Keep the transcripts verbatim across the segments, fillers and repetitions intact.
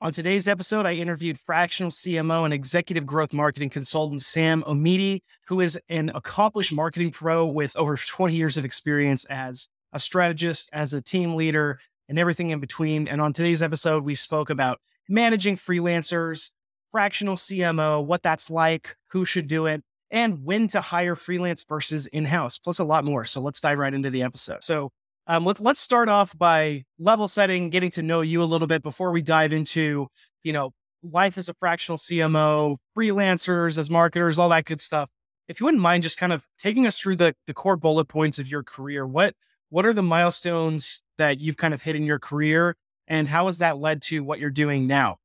On today's episode, I interviewed fractional C M O and executive growth marketing consultant Sam Omidi, who is an accomplished marketing pro with over twenty years of experience as a strategist, as a team leader, and everything in between. And on today's episode, we spoke about managing freelancers, fractional C M O, what that's like, who should do it, and when to hire freelance versus in-house, plus a lot more. So let's dive right into the episode. So Um, let, let's start off by level setting, getting to know you a little bit before we dive into, you know, life as a fractional C M O, freelancers as marketers, all that good stuff. If you wouldn't mind just kind of taking us through the, the core bullet points of your career, what, what are the milestones that you've kind of hit in your career and how has that led to what you're doing now?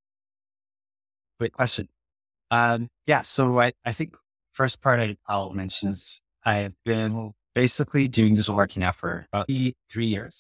Great question. Um, yeah, so I, I think first part I, I'll mention is I've been basically doing digital marketing now for about three years.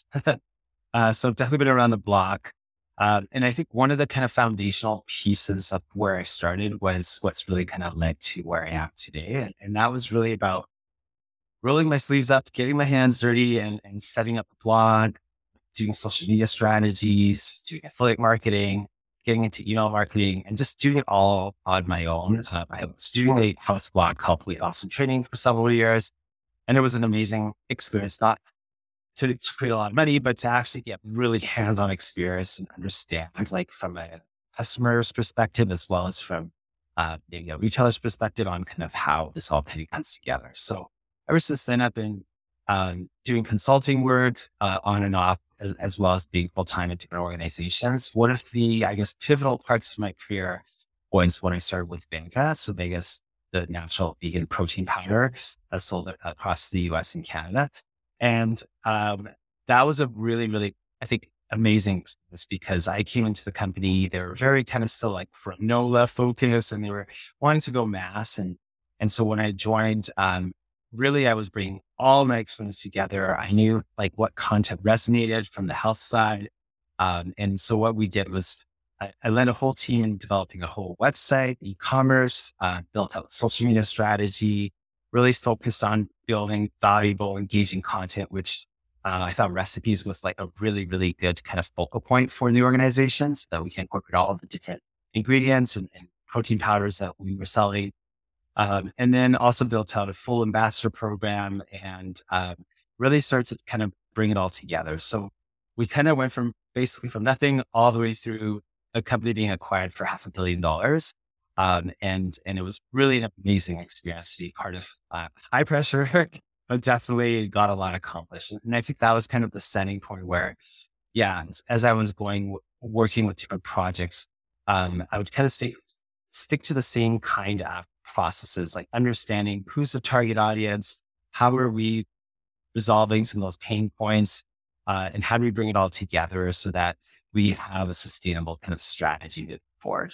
uh, so I've definitely been around the block. Um, and I think one of the kind of foundational pieces of where I started was what's really kind of led to where I am today. And, and that was really about rolling my sleeves up, getting my hands dirty and, and setting up a blog, doing social media strategies, doing affiliate marketing, getting into email marketing, and just doing it all on my own. Uh, I was doing a house blog called Complete Awesome Training for several years. And it was an amazing experience, not to, to create a lot of money, but to actually get really hands-on experience and understand, like from a customer's perspective, as well as from uh, you know, retailer's perspective on kind of how this all kind of comes together. So ever since then, I've been um, doing consulting work uh, on and off, as, as well as being full-time in different organizations. One of the, I guess, pivotal parts of my career was when I started with Vega. So Vega's the natural vegan protein powder that's sold across the U S and Canada. And um, that was a really, really, I think, amazing experience because I came into the company, they were very kind of still like granola focus and they were wanting to go mass. And, and so when I joined, um, really, I was bringing all my experience together. I knew like what content resonated from the health side. Um, and so what we did was I, I led a whole team in developing a whole website, e-commerce, uh, built out social media strategy, really focused on building valuable, engaging content, which uh, I thought recipes was like a really, really good kind of focal point for the organization so that we can incorporate all of the different ingredients and, and protein powders that we were selling. Um, and then also built out a full ambassador program and um, really started to kind of bring it all together. So we kind of went from basically from nothing all the way through a company being acquired for half a billion dollars. Um, and, and it was really an amazing experience to be part of uh, high pressure, but definitely got a lot accomplished. And I think that was kind of the setting point where, yeah, as, as I was going, working with different projects, um, I would kind of stay, stick to the same kind of processes, like understanding who's the target audience, how are we resolving some of those pain points, uh, and how do we bring it all together so that we have a sustainable kind of strategy moving forward.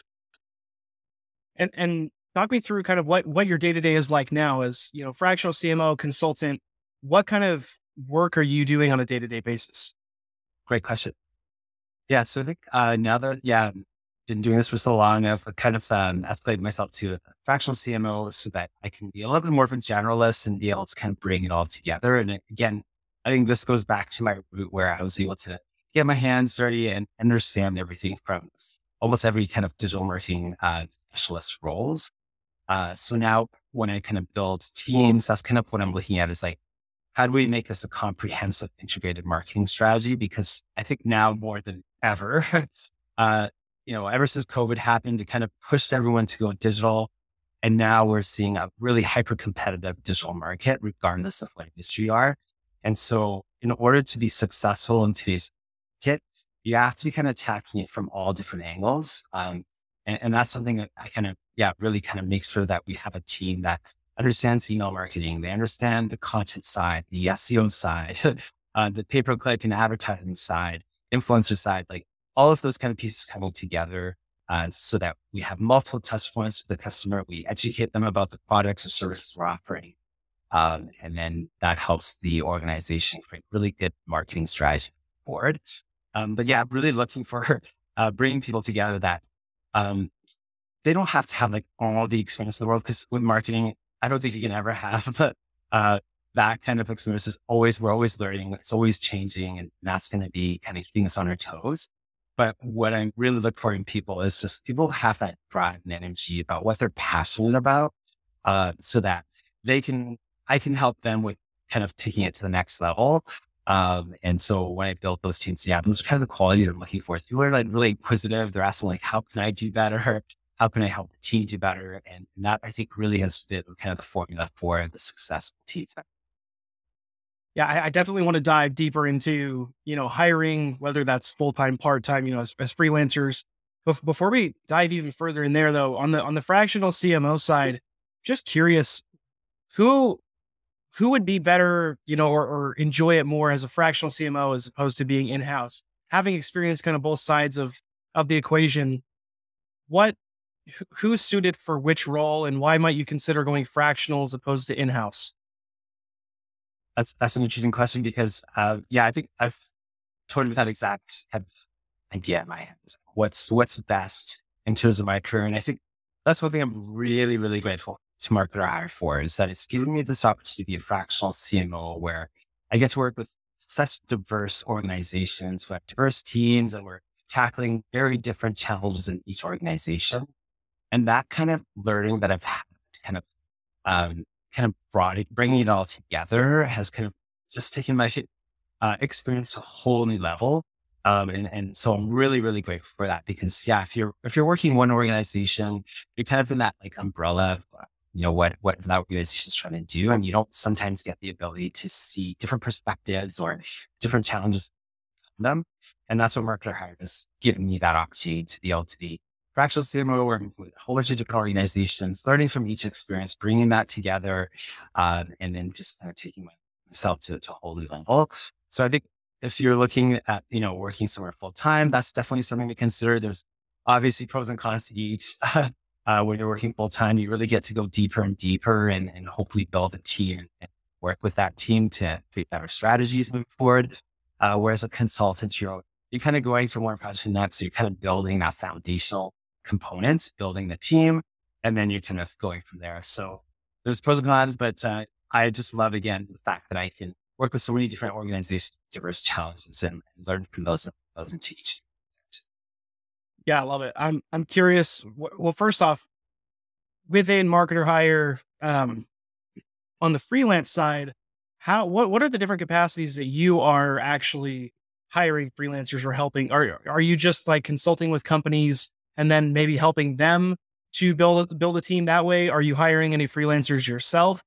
And, and talk me through kind of what, what your day-to-day is like now as, you know, fractional C M O consultant. What kind of work are you doing on a day-to-day basis? Great question. Yeah. So I think, uh, now that, yeah, I've been doing this for so long, I've kind of, um, escalated myself to a fractional C M O so that I can be a little bit more of a generalist and be able to kind of bring it all together. And again, I think this goes back to my root where I was able to get my hands dirty and understand everything from almost every kind of digital marketing uh, specialist roles. Uh, so now when I kind of build teams, that's kind of what I'm looking at is like, how do we make this a comprehensive integrated marketing strategy? Because I think now more than ever, uh, you know, ever since COVID happened, it kind of pushed everyone to go digital. And now we're seeing a really hyper competitive digital market, regardless of what industry you are. And so in order to be successful in today's market, you have to be kind of tackling it from all different angles. Um, and, and that's something that I kind of, yeah, really kind of make sure that we have a team that understands email marketing. They understand the content side, the S E O side, uh, the pay-per-click and advertising side, influencer side, like all of those kind of pieces coming together uh, so that we have multiple touch points with the customer. We educate them about the products or services we're offering. Um, and then that helps the organization create really good marketing strategy forward. Um, but yeah, I'm really looking for uh, bringing people together that um, they don't have to have like all the experience in the world, because with marketing, I don't think you can ever have, but uh, that kind of experience is always, we're always learning. It's always changing. And that's going to be kind of keeping us on our toes. But what I really look for in people is just people who have that drive and energy about what they're passionate about, uh, so that they can, I can help them with kind of taking it to the next level. Um, and so when I built those teams, yeah, those are kind of the qualities I'm looking for. People are like really inquisitive. They're asking like, how can I do better? How can I help the team do better? And that I think really has been kind of the formula for the successful teams. Yeah, I, I definitely want to dive deeper into, you know, hiring, whether that's full-time, part-time, you know, as, as freelancers. Bef- before we dive even further in there though, on the on the fractional C M O side, just curious, who who would be better, you know, or, or enjoy it more as a fractional C M O as opposed to being in-house? Having experienced kind of both sides of of the equation, what who- who's suited for which role, and why might you consider going fractional as opposed to in-house? That's, that's an interesting question because, uh, yeah, I think I've totally with that exact kind of idea in my hands. What's, what's best in terms of my career. And I think that's one thing I'm really, really grateful to Marketer Hire for, is that it's giving me this opportunity to be a fractional C M O where I get to work with such diverse organizations who have diverse teams, and we're tackling very different challenges in each organization. And that kind of learning that I've had kind of, um, kind of brought it, bringing it all together has kind of just taken my uh, experience to a whole new level. Um, and, and so I'm really, really grateful for that because yeah, if you're, if you're working in one organization, you're kind of in that like umbrella of, uh, you know, what, what that organization is trying to do. And you don't sometimes get the ability to see different perspectives or different challenges from them. And that's what Marketer Hire has given me, that opportunity to be able to be fractional C M O, working with a whole bunch of different organizations, learning from each experience, bringing that together, um, and then just kind of taking myself to, to a whole new level. So I think if you're looking at, you know, working somewhere full time, that's definitely something to consider. There's obviously pros and cons to each. uh, when you're working full time, you really get to go deeper and deeper and, and hopefully build a team and work with that team to create better strategies moving forward. Uh, whereas a consultant, you're, you're kind of going from one project to the next. So you're kind of building that foundational components, building the team, and then you're kind of going from there. So there's pros and cons, but uh, I just love, again, the fact that I can work with so many different organizations, diverse challenges, and, and learn from those, those and teach. Yeah, I love it. I'm I'm curious. wh- Well, first off, within Marketer Hire, um, on the freelance side, how what what are the different capacities that you are actually hiring freelancers or helping? Are are you just like consulting with companies and then maybe helping them to build a- build a team that way? Are you hiring any freelancers yourself?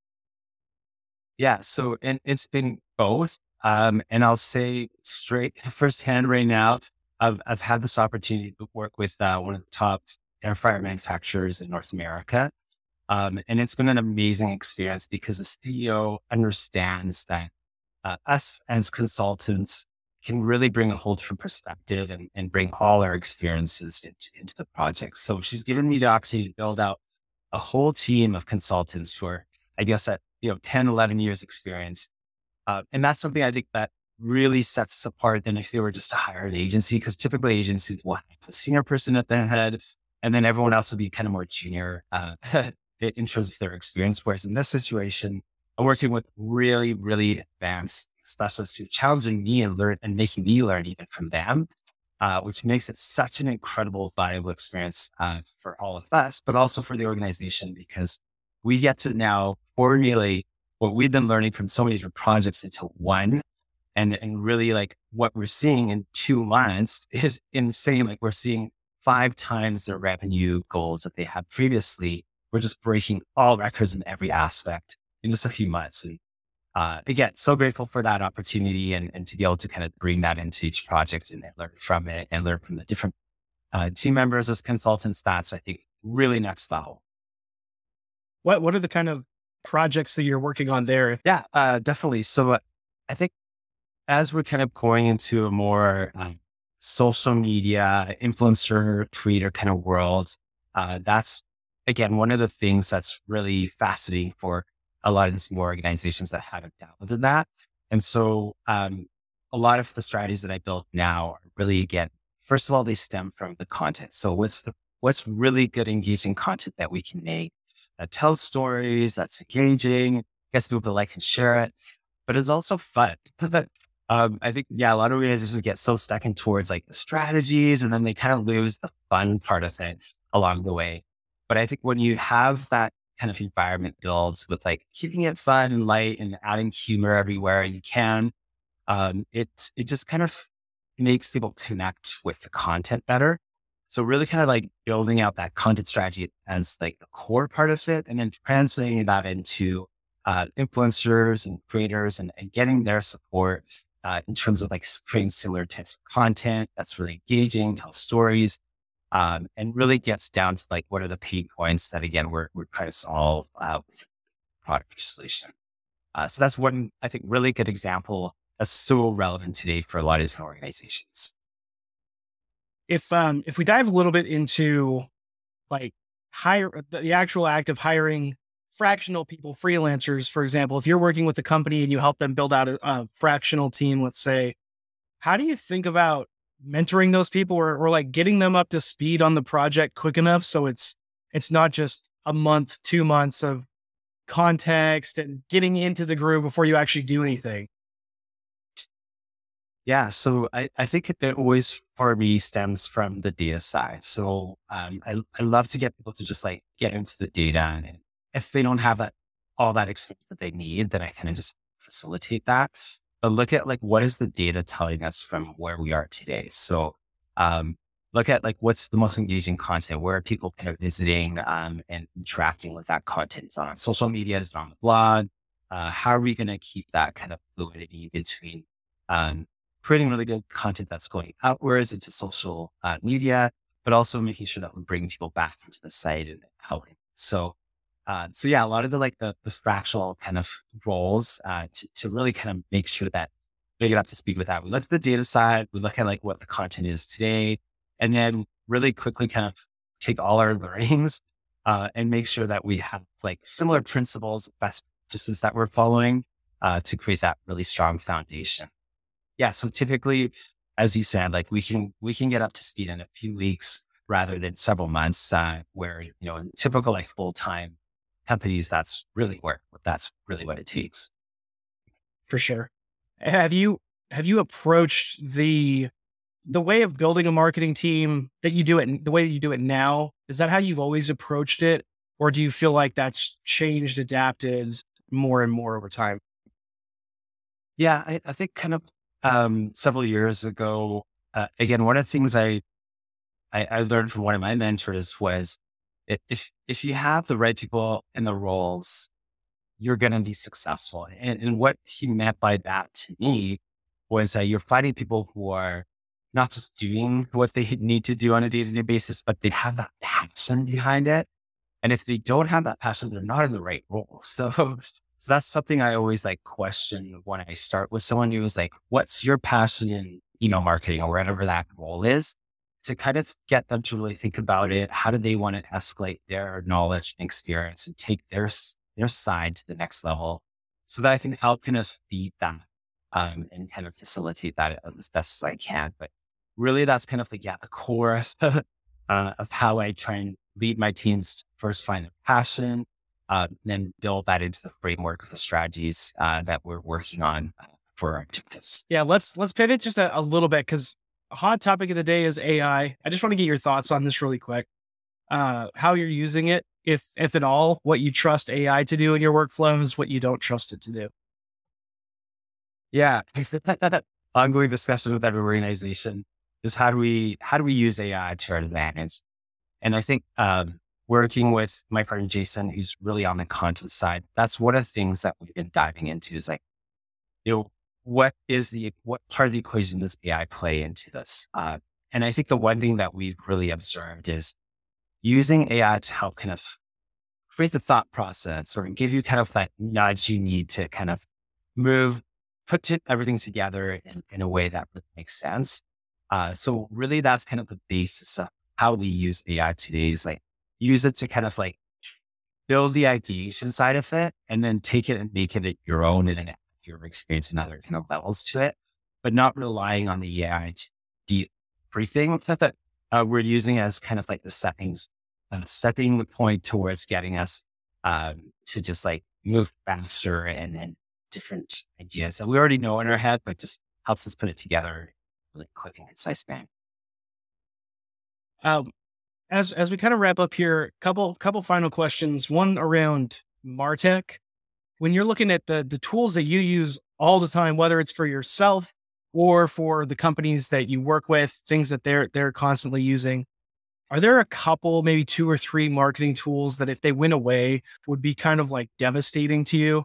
Yeah. So and it's been both. Um, and I'll say straight firsthand right now, I've, I've had this opportunity to work with uh, one of the top air fryer manufacturers in North America. Um, and it's been an amazing experience because the C E O understands that uh, us as consultants can really bring a whole different perspective and, and bring all our experiences into, into the project. So she's given me the opportunity to build out a whole team of consultants who are, I guess, at, you know, ten, eleven years experience. Uh, and that's something I think that really sets us apart than if they were just to hire an agency, because typically agencies will have a senior person at the head, and then everyone else will be kind of more junior uh, in terms of their experience. Whereas in this situation, I'm working with really, really advanced specialists who are challenging me and learn and making me learn even from them, uh, which makes it such an incredible, valuable experience uh, for all of us, but also for the organization, because we get to now formulate what we've been learning from so many different projects into one. And, and really like what we're seeing in two months is insane. Like we're seeing five times the revenue goals that they had previously. We're just breaking all records in every aspect in just a few months. And uh, again, so grateful for that opportunity and, and to be able to kind of bring that into each project and learn from it and learn from the different uh, team members as consultants. That's, I think, really next level. What what are the kind of projects that you're working on there? Yeah, uh, definitely. So uh, I think as we're kind of going into a more um, social media influencer creator kind of world, uh, that's again one of the things that's really fascinating for a lot of these new organizations that haven't dabbled in that. And so, um, a lot of the strategies that I built now are really, again, first of all, they stem from the content. So, what's the what's really good, engaging content that we can make that tells stories, that's engaging, gets people to like and share it, but it's also fun. Um, I think, yeah, a lot of organizations get so stuck in towards like the strategies and then they kind of lose the fun part of it along the way. But I think when you have that kind of environment built with like keeping it fun and light and adding humor everywhere you can, um, it, it just kind of makes people connect with the content better. So really kind of like building out that content strategy as like the core part of it and then translating that into uh, influencers and creators and, and getting their support uh, in terms of like creating similar types of content that's really engaging, tell stories, um, and really gets down to like what are the pain points that again we're we're trying to solve uh, with the product or solution. Uh, so that's one I think really good example that's so relevant today for a lot of different organizations. If um if we dive a little bit into like hire the the actual act of hiring fractional people, freelancers, for example, if you're working with a company and you help them build out a, a fractional team, let's say, how do you think about mentoring those people or, or like getting them up to speed on the project quick enough so it's it's not just a month, two months of context and getting into the groove before you actually do anything? Yeah, so I, I think it always for me stems from the data side. So um, I I love to get people to just like get into the data, and if they don't have that all that experience that they need, then I kind of just facilitate that. But look at like what is the data telling us from where we are today. So um, look at like what's the most engaging content. Where are people kind of visiting um, and interacting with that content? Is it on social media? Is it on the blog? Uh, how are we going to keep that kind of fluidity between um, creating really good content that's going outwards into social uh, media, but also making sure that we're bringing people back into the site and helping. So, uh, so yeah, a lot of the like the, the fractional kind of roles uh, to, to really kind of make sure that they get up to speed with that. We look at the data side, we look at like what the content is today, and then really quickly kind of take all our learnings uh, and make sure that we have like similar principles, best practices that we're following uh, to create that really strong foundation. Yeah. So typically, as you said, like we can, we can get up to speed in a few weeks rather than several months, uh, where, you know, in typical like full-time companies, that's really where, that's really what it takes. For sure. Have you have you approached the the way of building a marketing team that you do it the way you do it now? Is that how you've always approached it? Or do you feel like that's changed, adapted more and more over time? Yeah. I, I think kind of, um, several years ago, uh, again, one of the things I, I, I learned from one of my mentors was i- if, if you have the right people in the roles, you're going to be successful. And, and what he meant by that to me was that you're finding people who are not just doing what they need to do on a day-to-day basis, but they have that passion behind it. And if they don't have that passion, they're not in the right role. So, so that's something I always like question when I start with someone who is like, what's your passion in email marketing or whatever that role is, to kind of get them to really think about it. How do they want to escalate their knowledge and experience and take their, s- their side to the next level so that I can help kind of feed that um, and kind of facilitate that as best as I can. But really that's kind of like, yeah, the core uh, of how I try and lead my teams. First find their passion, uh, then build that into the framework of the strategies uh, that we're working on uh, for our objectives. Yeah, let's let's pivot just a, a little bit because a hot topic of the day is A I. I I just want to get your thoughts on this really quick. Uh, how you're using it, if if at all, what you trust A I to do in your workflows, what you don't trust it to do. Yeah. Ongoing discussion with every organization is how do we, how do we use A I to our advantage? And I think, um, working with my partner, Jason, who's really on the content side, that's one of the things that we've been diving into is like, you know, what is the, what part of the equation does A I play into this? Uh, and I think the one thing that we've really observed is using A I to help kind of create the thought process or give you kind of that nudge you need to kind of move, put it, everything together in, in a way that really makes sense. Uh, so really that's kind of the basis of how we use A I today is like use it to kind of like build the ideation side of it and then take it and make it your own and then add your experience and other kind of levels to it, but not relying on the A I to do everything that uh, we're using as kind of like the settings, uh, setting the point towards getting us um, to just like move faster and then different ideas that we already know in our head, but just helps us put it together really quick and concise manner. Um, as as we kind of wrap up here, couple couple final questions. One around MarTech. When you're looking at the the tools that you use all the time, whether it's for yourself or for the companies that you work with, things that they're they're constantly using, are there a couple, maybe two or three marketing tools that if they went away would be kind of like devastating to you?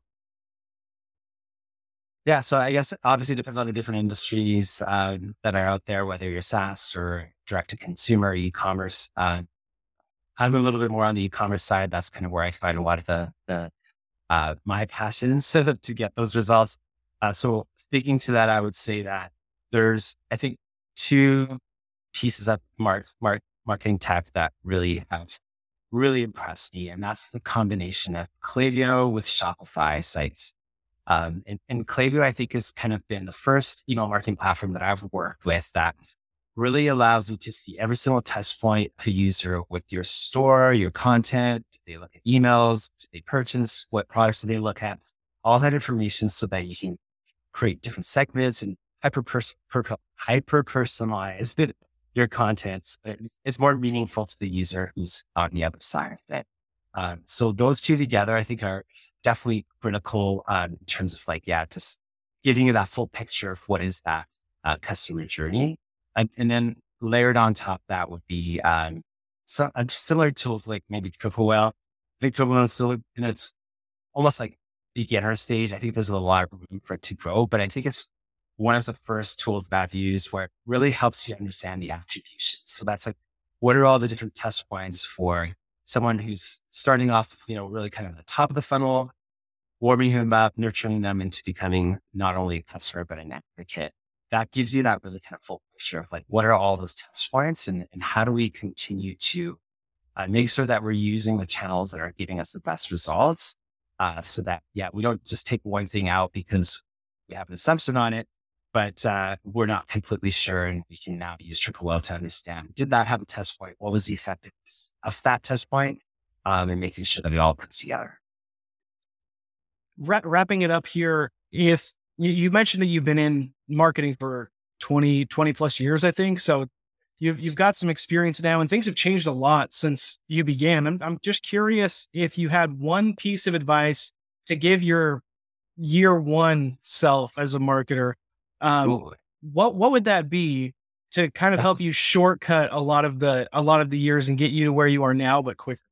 Yeah, so I guess it obviously depends on the different industries um, that are out there, whether you're SaaS or direct to consumer, e-commerce. Uh, I'm a little bit more on the e-commerce side. That's kind of where I find a lot of the, the uh, my passions to get those results. Uh, so speaking to that, I would say that there's, I think, two pieces of mar- mar- marketing tech that really have really impressed me, and that's the combination of Klaviyo with Shopify sites. Um, and, and Klaviyo, I think, has kind of been the first email marketing platform that I've worked with that really allows you to see every single touch point of a user with your store, your content. Do they look at emails? Do they purchase? What products do they look at? All that information so that you can create different segments and hyper hyper personalize your content. It's, it's more meaningful to the user who's on the other side of it. Um, so those two together, I think, are definitely critical um, in terms of like, yeah, just giving you that full picture of what is that uh, customer journey. And, and then layered on top of that would be um, some uh, similar tools like maybe Triple Whale. I think Triple Whale is still in its almost like beginner stage. I think there's a lot of room for it to grow, but I think it's one of the first tools that I've used where it really helps you understand the attribution. So that's like, what are all the different touch points for someone who's starting off, you know, really kind of at the top of the funnel, warming them up, nurturing them into becoming not only a customer, but an advocate. That gives you that really kind of full picture of like, what are all those touch points and, and how do we continue to uh, make sure that we're using the channels that are giving us the best results uh, so that, yeah, we don't just take one thing out because we have an assumption on it, but uh, we're not completely sure. And we can now use Triple Whale to understand, did that have a touch point? What was the effectiveness of that touch point? Um, and making sure that it all comes together. Wrap, wrapping it up here, if you, you mentioned that you've been in marketing for twenty, twenty plus years, I think. So you've, you've got some experience now and things have changed a lot since you began. I'm, I'm just curious if you had one piece of advice to give your year one self as a marketer, um, what, what would that be to kind of help you shortcut a lot of the, a lot of the years and get you to where you are now, but quicker?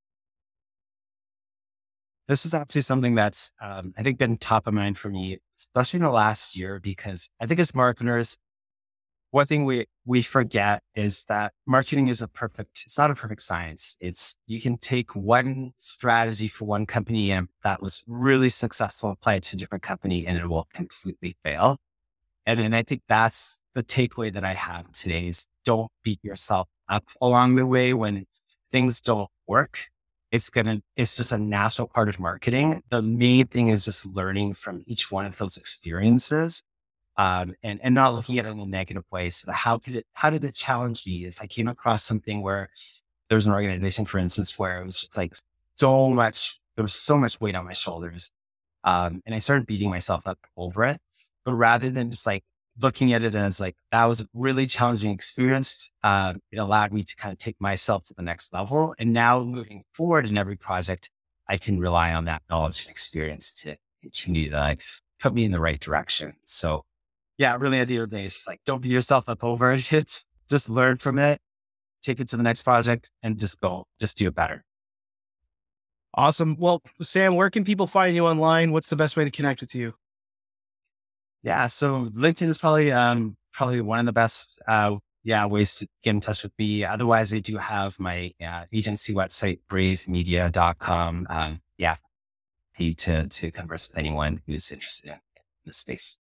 This is actually something that's, um, I think, been top of mind for me, especially in the last year, because I think as marketers, one thing we, we forget is that marketing is a perfect, it's not a perfect science. It's, you can take one strategy for one company and that was really successful, apply it to a different company and it will completely fail. And then I think that's the takeaway that I have today is don't beat yourself up along the way when things don't work. It's gonna, it's just a natural part of marketing. The main thing is just learning from each one of those experiences, um, and, and not looking at it in a negative way. So how did it, how did it challenge me? If I came across something where there was an organization, for instance, where it was just like so much, there was so much weight on my shoulders. Um, and I started beating myself up over it, but rather than just like looking at it as like, that was a really challenging experience. Uh, it allowed me to kind of take myself to the next level. And now moving forward in every project, I can rely on that knowledge and experience to continue to like, put me in the right direction. So yeah, really at the end of the day, it's just like, don't beat yourself up over it. It's just learn from it, take it to the next project and just go, just do it better. Awesome. Well, Sam, where can people find you online? What's the best way to connect with you? Yeah. So LinkedIn is probably, um, probably one of the best, uh, yeah, ways to get in touch with me. Otherwise, I do have my uh, agency website, brave media dot com. Um, yeah, happy to, to converse with anyone who's interested in this space.